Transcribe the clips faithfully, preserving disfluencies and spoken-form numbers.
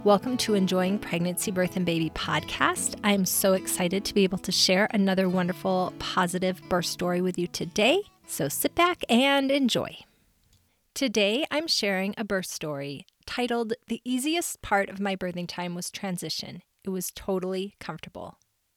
Welcome to Enjoying Pregnancy, Birth, and Baby podcast. I am so excited to be able to share another wonderful, positive birth story with you today. So sit back and enjoy. Today, I'm sharing a birth story titled, "The Easiest Part of My Birthing Time Was Transition. It was totally comfortable."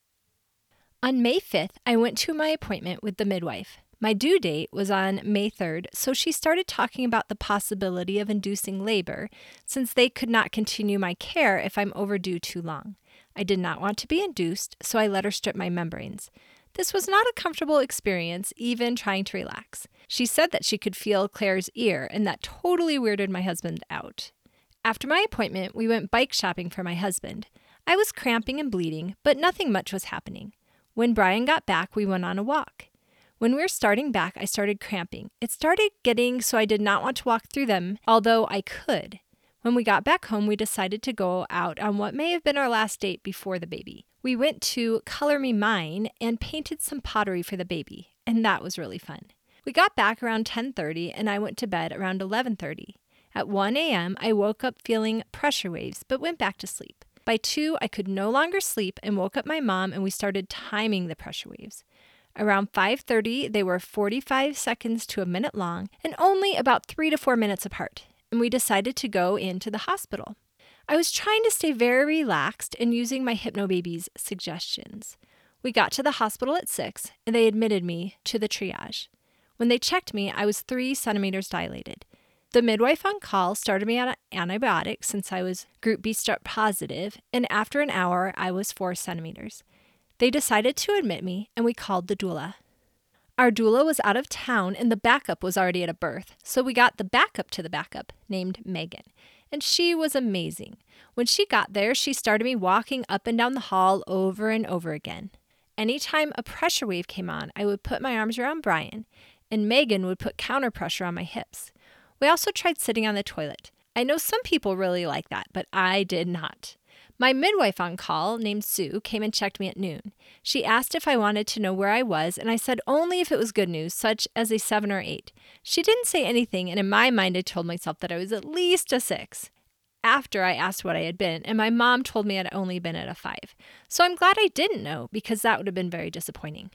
On May fifth, I went to my appointment with the midwife. My due date was on May third, so she started talking about the possibility of inducing labor since they could not continue my care if I'm overdue too long. I did not want to be induced, so I let her strip my membranes. This was not a comfortable experience, even trying to relax. She said that she could feel Claire's ear, and that totally weirded my husband out. After my appointment, we went bike shopping for my husband. I was cramping and bleeding, but nothing much was happening. When Brian got back, we went on a walk. When we were starting back, I started cramping. It started getting so I did not want to walk through them, although I could. When we got back home, we decided to go out on what may have been our last date before the baby. We went to Color Me Mine and painted some pottery for the baby, and that was really fun. We got back around ten thirty, and I went to bed around eleven thirty. At one a.m., I woke up feeling pressure waves, but went back to sleep. By two, I could no longer sleep and woke up my mom, and we started timing the pressure waves. Around five thirty, they were forty-five seconds to a minute long and only about three to four minutes apart, and we decided to go into the hospital. I was trying to stay very relaxed and using my Hypnobaby's suggestions. We got to the hospital at six, and they admitted me to the triage. When they checked me, I was three centimeters dilated. The midwife on call started me on antibiotics since I was group B strep positive, and after an hour, I was four centimeters. They decided to admit me, and we called the doula. Our doula was out of town, and the backup was already at a birth, so we got the backup to the backup, named Megan, and she was amazing. When she got there, she started me walking up and down the hall over and over again. Anytime a pressure wave came on, I would put my arms around Brian, and Megan would put counter pressure on my hips. We also tried sitting on the toilet. I know some people really like that, but I did not. My midwife on call, named Sue, came and checked me at noon. She asked if I wanted to know where I was, and I said only if it was good news, such as a seven or eight. She didn't say anything, and in my mind I told myself that I was at least a six. After I asked what I had been, and my mom told me I'd only been at a five. So I'm glad I didn't know, because that would have been very disappointing.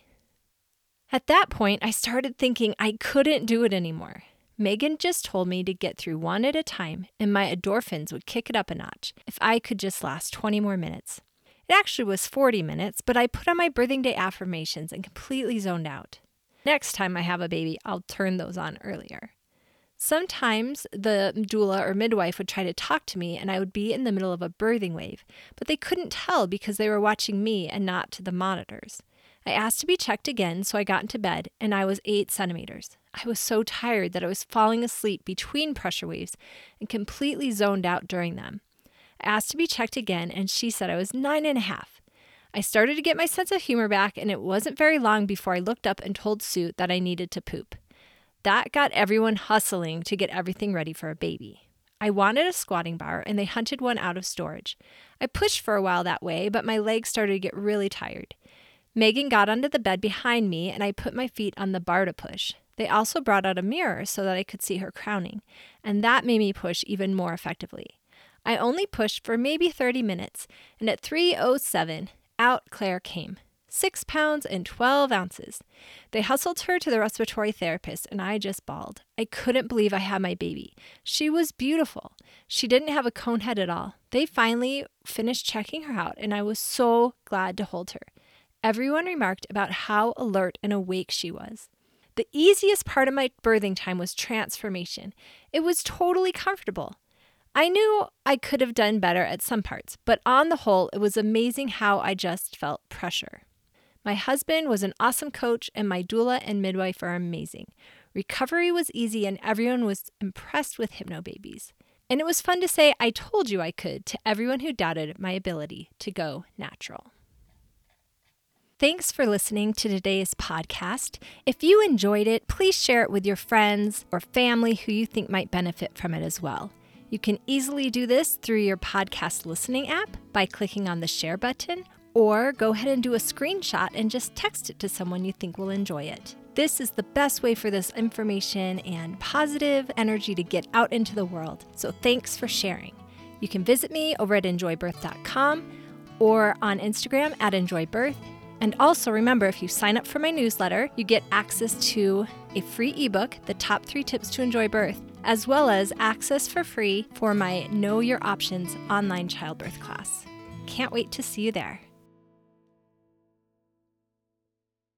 At that point, I started thinking I couldn't do it anymore. Megan just told me to get through one at a time, and my endorphins would kick it up a notch if I could just last twenty more minutes. It actually was forty minutes, but I put on my birthing day affirmations and completely zoned out. Next time I have a baby, I'll turn those on earlier. Sometimes the doula or midwife would try to talk to me, and I would be in the middle of a birthing wave, but they couldn't tell because they were watching me and not the monitors. I asked to be checked again, so I got into bed, and I was eight centimeters. I was so tired that I was falling asleep between pressure waves and completely zoned out during them. I asked to be checked again, and she said I was nine and a half. I started to get my sense of humor back, and it wasn't very long before I looked up and told Sue that I needed to poop. That got everyone hustling to get everything ready for a baby. I wanted a squatting bar, and they hunted one out of storage. I pushed for a while that way, but my legs started to get really tired. Megan got onto the bed behind me, and I put my feet on the bar to push. They also brought out a mirror so that I could see her crowning, and that made me push even more effectively. I only pushed for maybe thirty minutes, and at three oh seven, out Claire came. Six pounds and twelve ounces. They hustled her to the respiratory therapist, and I just bawled. I couldn't believe I had my baby. She was beautiful. She didn't have a cone head at all. They finally finished checking her out, and I was so glad to hold her. Everyone remarked about how alert and awake she was. The easiest part of my birthing time was transformation. It was totally comfortable. I knew I could have done better at some parts, but on the whole, it was amazing how I just felt pressure. My husband was an awesome coach, and my doula and midwife are amazing. Recovery was easy, and everyone was impressed with Hypnobabies. And it was fun to say, "I told you I could," to everyone who doubted my ability to go natural. Thanks for listening to today's podcast. If you enjoyed it, please share it with your friends or family who you think might benefit from it as well. You can easily do this through your podcast listening app by clicking on the share button, or go ahead and do a screenshot and just text it to someone you think will enjoy it. This is the best way for this information and positive energy to get out into the world. So thanks for sharing. You can visit me over at enjoy birth dot com or on Instagram at enjoybirth. And also remember, if you sign up for my newsletter, you get access to a free ebook, The Top Three Tips to Enjoy Birth, as well as access for free for my Know Your Options online childbirth class. Can't wait to see you there.